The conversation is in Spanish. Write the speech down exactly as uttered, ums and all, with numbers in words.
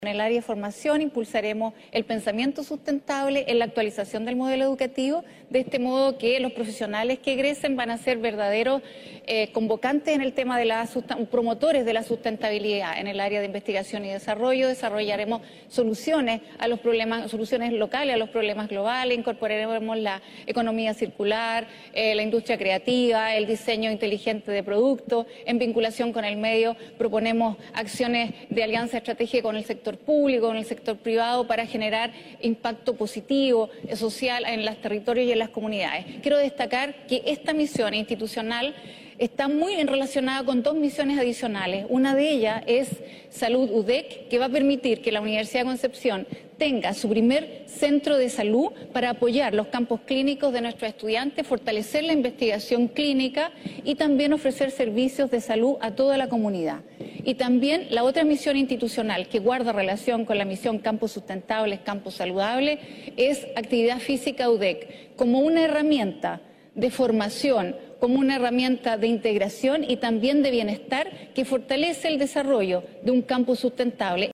En el área de formación impulsaremos el pensamiento sustentable en la actualización del modelo educativo, de este modo que los profesionales que egresen van a ser verdaderos eh, convocantes en el tema de la promotores de la sustentabilidad. En el área de investigación y desarrollo desarrollaremos soluciones a los problemas, soluciones locales a los problemas globales, incorporaremos la economía circular, eh, la industria creativa, el diseño inteligente de productos. En vinculación con el medio proponemos acciones de alianza estratégica con el sector público, en el sector privado, para generar impacto positivo, social en los territorios y en las comunidades. Quiero destacar que esta misión institucional está muy relacionada con dos misiones adicionales. Una de ellas es Salud U D E C, que va a permitir que la Universidad de Concepción tenga su primer centro de salud para apoyar los campos clínicos de nuestros estudiantes, fortalecer la investigación clínica y también ofrecer servicios de salud a toda la comunidad. Y también la otra misión institucional que guarda relación con la misión Campos Sustentables, Campos Saludables, es Actividad Física U D E C, como una herramienta de formación, como una herramienta de integración y también de bienestar que fortalece el desarrollo de un campus sustentable.